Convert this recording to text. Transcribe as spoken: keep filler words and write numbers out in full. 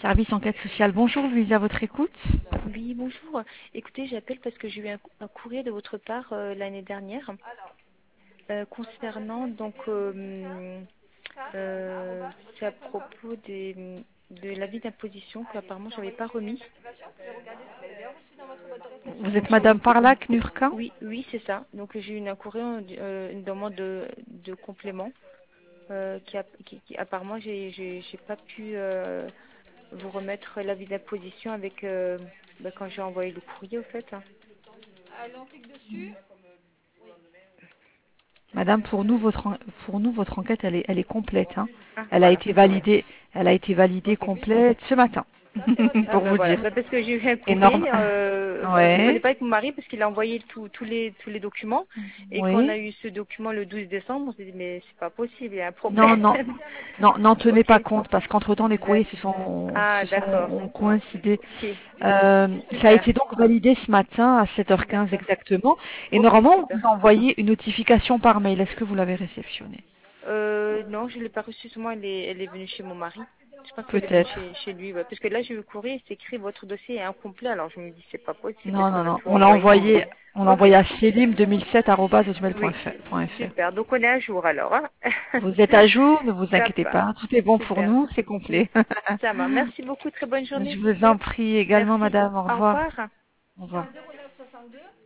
Service enquête sociale. Bonjour Louise, à votre écoute. Oui, bonjour. Écoutez, j'appelle parce que j'ai eu un, un courrier de votre part euh, l'année dernière euh, concernant donc euh, euh, c'est à propos des, de l'avis d'imposition qu'apparemment j'avais pas remis. Vous êtes Donc j'ai Madame Parlac Nurka. oui, oui, c'est ça. Donc j'ai eu un courrier, euh, une demande de, de complément euh, qui, a, qui, qui apparemment j'ai j'ai j'ai pas pu euh, vous remettre l'avis d'imposition avec euh, bah, quand j'ai envoyé le courrier au fait. Madame, pour nous, votre, en- pour nous, votre enquête, elle est, elle est complète, hein. Ah Elle a voilà. été validée, elle a été validée Ok. complète ce matin, Ah pour ben vous voilà, dire. ben parce que j'ai eu un Énorme. courrier, euh, je comprenais Ouais. pas avec mon mari parce qu'il a envoyé tous tous les tous les documents et quand on Oui. a eu ce document le douze décembre, on s'est dit mais c'est pas possible, il y a un Non, problème. non, non, n'en tenez Ok, pas compte parce qu'entre-temps les courriers d'ac- se sont, ah se sont d'accord, ont coïncidé. ok, Euh, ça a super, été donc validé ce matin à sept heures quinze d'accord, exactement. Et ok normalement, on super. vous a envoyé une notification par mail. Est-ce que vous l'avez réceptionnée? Euh, non, je l'ai pas reçue, seulement elle est elle est venue chez mon mari. Je pense qu'elle est venue Peut-être. chez chez lui, ouais. Parce que là j'ai eu le courrier, c'est écrit votre dossier est incomplet, alors je me dis c'est pas possible Non, parce non, qu'on a non. tout On l'a envoyé. envoyé, on l'a Ok, envoyé à selim deux mille sept arobase hotmail point oui, fr. super. Donc on est à jour alors, hein. Vous êtes à jour, ne vous Ça inquiétez va. pas. Tout est bon pour Super. nous, c'est complet. Ça va. Merci beaucoup. Très bonne Je journée. vous en prie également, Merci. madame. Au Au revoir. revoir. Au revoir.